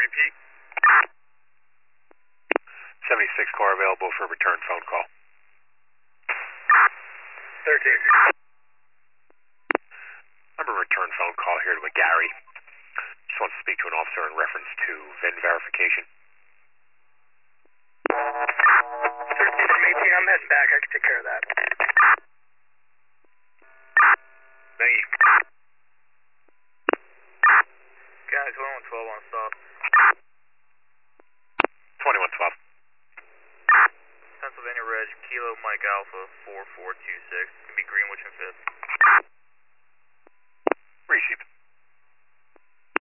repeat. 76 car available for return phone call. 13. Number return phone call here to a Gary. Just wants to speak to an officer in reference to VIN verification. 13 from 18, I'm heading back. I can take care of that. Thank you. Guys, 2112 on stop. 2112. Pennsylvania Reg, Kilo Mike Alpha 4426. It's going to be Greenwich and 5th.